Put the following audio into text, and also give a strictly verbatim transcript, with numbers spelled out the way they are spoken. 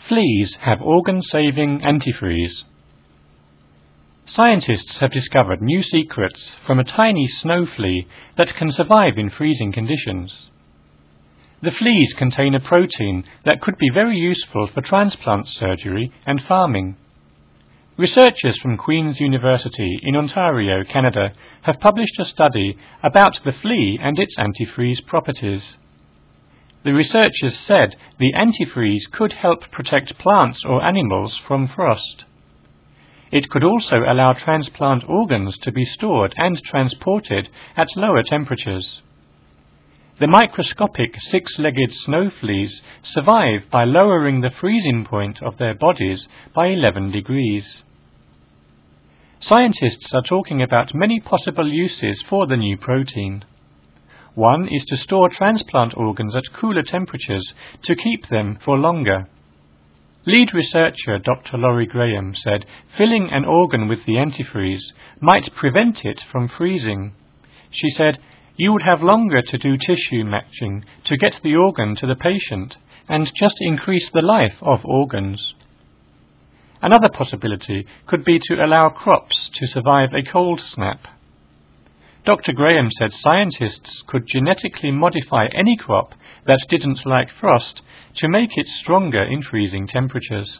Fleas have organ-saving antifreeze. Scientists have discovered new secrets from a tiny snow flea that can survive in freezing conditions. The fleas contain a protein that could be very useful for transplant surgery and farming. Researchers from Queen's University in Ontario, Canada, have published a study about the flea and its antifreeze properties. The researchers said the antifreeze could help protect plants or animals from frost. It could also allow transplant organs to be stored and transported at lower temperatures. The microscopic six-legged snow fleas survive by lowering the freezing point of their bodies by eleven degrees. Scientists are talking about many possible uses for the new protein. One is to store transplant organs at cooler temperatures to keep them for longer. Lead researcher Doctor Laurie Graham said filling an organ with the antifreeze might prevent it from freezing. She said, "You would have longer to do tissue matching to get the organ to the patient and just increase the life of organs." Another possibility could be to allow crops to survive a cold snap. Doctor Graham said scientists could genetically modify any crop that didn't like frost to make it stronger in freezing temperatures.